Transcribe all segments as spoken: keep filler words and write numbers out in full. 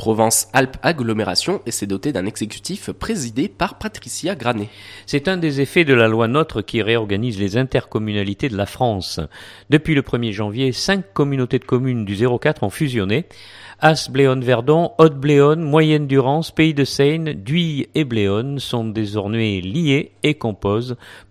Provence-Alpes-Agglomération et s'est doté d'un exécutif présidé par Patricia Granet. C'est un des effets de la loi NOTRe qui réorganise les intercommunalités de la France. Depuis le premier janvier, cinq communautés de communes du zéro quatre ont fusionné. As, Bléone, Verdon, Haute-Bléone, Moyenne-Durance, Pays de Seine, Dhuy et Bléone sont désormais liés et composent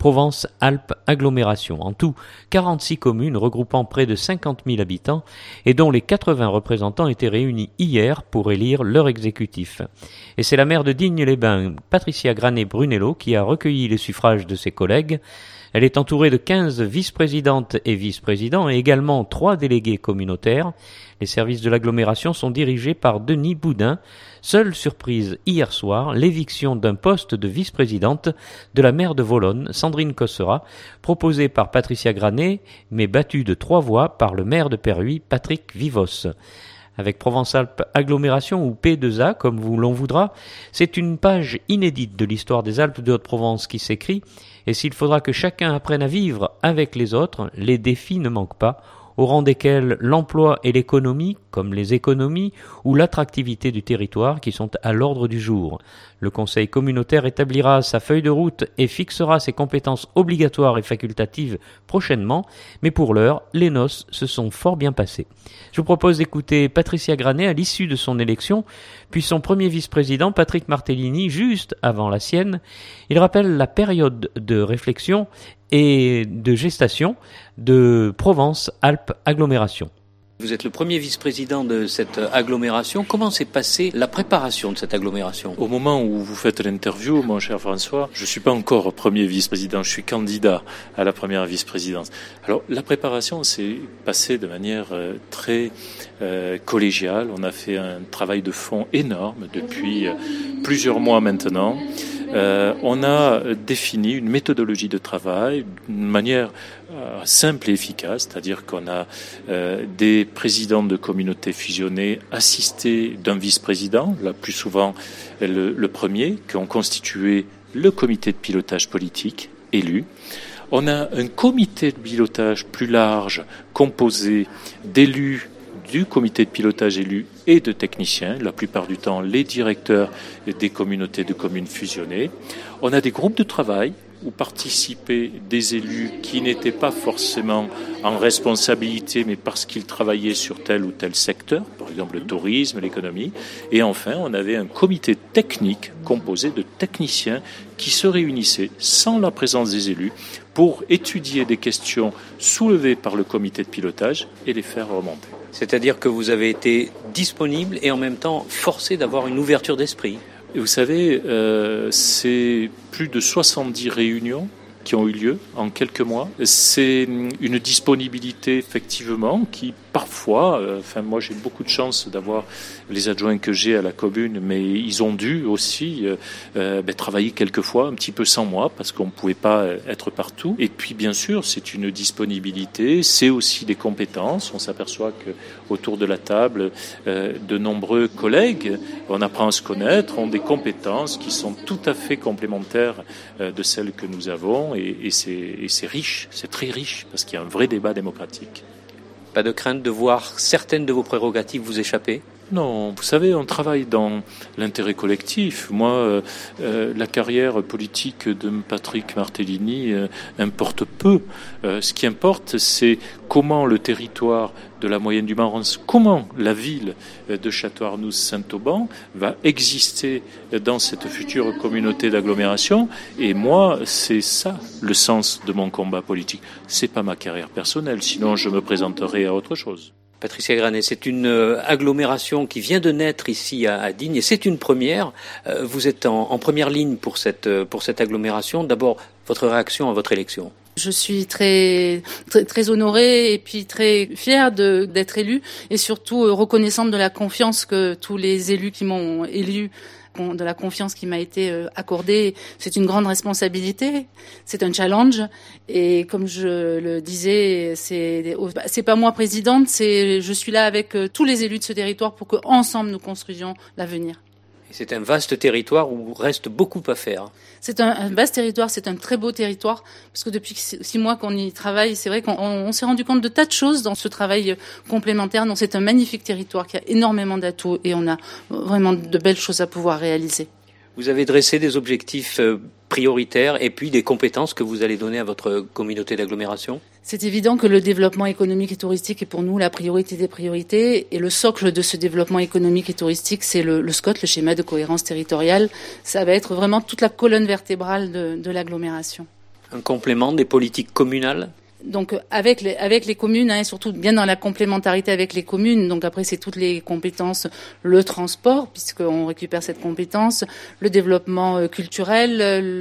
Provence-Alpes-Agglomération. En tout, quarante-six communes regroupant près de cinquante mille habitants et dont les quatre-vingts représentants étaient réunis hier pour élire leur exécutif. Et c'est la maire de Digne-les-Bains, Patricia Granet-Brunello, qui a recueilli les suffrages de ses collègues. Elle est entourée de quinze vice-présidentes et vice-présidents et également trois délégués communautaires. Les services de l'agglomération sont dirigés par Denis Boudin. Seule surprise hier soir, l'éviction d'un poste de vice-présidente de la maire de Volonne, Sandrine Cossera, proposée par Patricia Granet, mais battue de trois voix par le maire de Perhuis, Patrick Vivos. Avec Provence-Alpes-Agglomération ou P deux A, comme vous l'on voudra, c'est une page inédite de l'histoire des Alpes de Haute-Provence qui s'écrit, et s'il faudra que chacun apprenne à vivre avec les autres, les défis ne manquent pas, au rang desquels l'emploi et l'économie, comme les économies, ou l'attractivité du territoire qui sont à l'ordre du jour. Le conseil communautaire établira sa feuille de route et fixera ses compétences obligatoires et facultatives prochainement, mais pour l'heure, les noces se sont fort bien passées. Je vous propose d'écouter Patricia Granet à l'issue de son élection, puis son premier vice-président, Patrick Martellini, juste avant la sienne. Il rappelle la période de réflexion et de gestation de Provence-Alpes-Agglomération. Vous êtes le premier vice-président de cette agglomération. Comment s'est passée la préparation de cette agglomération ? Au moment où vous faites l'interview, mon cher François, je ne suis pas encore premier vice-président, je suis candidat à la première vice-présidence. Alors, la préparation s'est passée de manière euh, très euh, collégiale. On a fait un travail de fond énorme depuis euh, plusieurs mois maintenant. Euh, on a défini une méthodologie de travail d'une manière euh, simple et efficace, c'est-à-dire qu'on a euh, des présidents de communautés fusionnées assistés d'un vice-président, là plus souvent le, le premier, qui ont constitué le comité de pilotage politique élu. On a un comité de pilotage plus large composé d'élus du comité de pilotage élu et de techniciens, la plupart du temps les directeurs des communautés de communes fusionnées. On a des groupes de travail où participaient des élus qui n'étaient pas forcément en responsabilité, mais parce qu'ils travaillaient sur tel ou tel secteur, par exemple le tourisme, l'économie. Et enfin, on avait un comité technique composé de techniciens qui se réunissaient sans la présence des élus pour étudier des questions soulevées par le comité de pilotage et les faire remonter. C'est-à-dire que vous avez été disponible et en même temps forcé d'avoir une ouverture d'esprit. Et vous savez, euh, c'est plus de soixante-dix réunions qui ont eu lieu en quelques mois. C'est une disponibilité effectivement qui parfois, euh, enfin moi j'ai beaucoup de chance d'avoir les adjoints que j'ai à la commune, mais ils ont dû aussi euh, euh, ben, travailler quelquefois un petit peu sans moi parce qu'on ne pouvait pas être partout. Et puis bien sûr c'est une disponibilité, c'est aussi des compétences. On s'aperçoit que autour de la table, euh, de nombreux collègues, on apprend à se connaître, ont des compétences qui sont tout à fait complémentaires euh, de celles que nous avons. Et, et, c'est, et c'est riche, c'est très riche, parce qu'il y a un vrai débat démocratique. Pas de crainte de voir certaines de vos prérogatives vous échapper ? Non, vous savez, on travaille dans l'intérêt collectif. Moi, euh, euh, la carrière politique de Patrick Martellini euh, importe peu. Euh, ce qui importe, c'est comment le territoire de la Moyenne du Marance, comment la ville de Château-Arnoux-Saint-Auban va exister dans cette future communauté d'agglomération. Et moi, c'est ça le sens de mon combat politique. C'est pas ma carrière personnelle, sinon je me présenterai à autre chose. Patricia Granet, c'est une euh, agglomération qui vient de naître ici à, à Digne et c'est une première. Euh, vous êtes en, en première ligne pour cette, euh, pour cette agglomération. D'abord, votre réaction à votre élection. Je suis très, très, très honorée et puis très fière de, d'être élue et surtout euh, reconnaissante de la confiance que tous les élus qui m'ont élue, de la confiance qui m'a été accordée. C'est une grande responsabilité, c'est un challenge et comme je le disais, c'est, c'est pas moi présidente, c'est, je suis là avec tous les élus de ce territoire pour qu'ensemble nous construisions l'avenir. C'est un vaste territoire où reste beaucoup à faire. C'est un, un vaste territoire, c'est un très beau territoire, parce que depuis six mois qu'on y travaille, c'est vrai qu'on on, on s'est rendu compte de tas de choses dans ce travail complémentaire. Donc c'est un magnifique territoire qui a énormément d'atouts et on a vraiment de belles choses à pouvoir réaliser. Vous avez dressé des objectifs prioritaires et puis des compétences que vous allez donner à votre communauté d'agglomération. C'est évident que le développement économique et touristique est pour nous la priorité des priorités. Et le socle de ce développement économique et touristique, c'est le, le SCOT, le schéma de cohérence territoriale. Ça va être vraiment toute la colonne vertébrale de, de l'agglomération. Un complément des politiques communales ? Donc avec les avec les communes, hein, et surtout bien dans la complémentarité avec les communes. Donc après c'est toutes les compétences, le transport puisqu'on récupère cette compétence, le développement euh, culturel,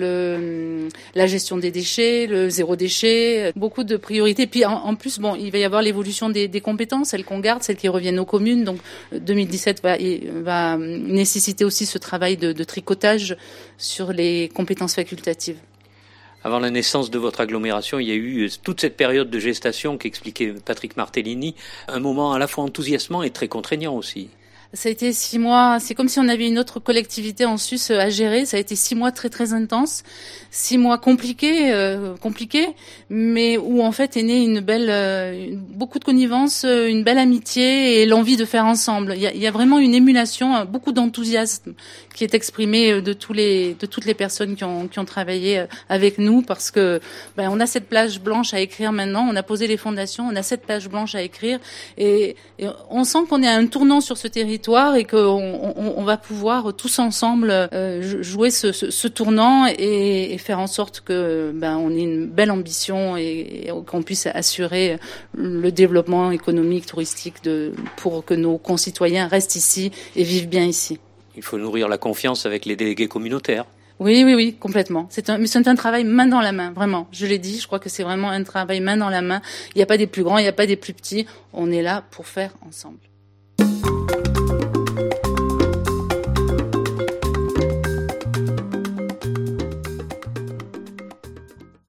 le la gestion des déchets, le zéro déchet, beaucoup de priorités. Puis en, en plus bon, il va y avoir l'évolution des, des compétences, celles qu'on garde, celles qui reviennent aux communes. Donc deux mille dix-sept va va nécessiter aussi ce travail de, de tricotage sur les compétences facultatives. Avant la naissance de votre agglomération, il y a eu toute cette période de gestation qu'expliquait Patrick Martellini, un moment à la fois enthousiasmant et très contraignant aussi. Ça a été six mois, c'est comme si on avait une autre collectivité en sus à gérer. Ça a été six mois très très intenses, six mois compliqués, euh, compliqués, mais où en fait est née une belle, euh, beaucoup de connivence, une belle amitié et l'envie de faire ensemble. Il y a, il y a vraiment une émulation, beaucoup d'enthousiasme qui est exprimé de tous les, de toutes les personnes qui ont, qui ont travaillé avec nous, parce que ben on a cette plage blanche à écrire maintenant. On a posé les fondations, on a cette plage blanche à écrire, et, et on sent qu'on est à un tournant sur ce territoire. Et qu'on on, on va pouvoir tous ensemble euh, jouer ce, ce, ce tournant et, et faire en sorte que ben on ait une belle ambition et, et qu'on puisse assurer le développement économique, touristique de pour que nos concitoyens restent ici et vivent bien ici. Il faut nourrir la confiance avec les délégués communautaires. Oui, oui, oui, complètement. C'est un, mais c'est un travail main dans la main, vraiment. Je l'ai dit, je crois que c'est vraiment un travail main dans la main. Il n'y a pas des plus grands, il n'y a pas des plus petits. On est là pour faire ensemble.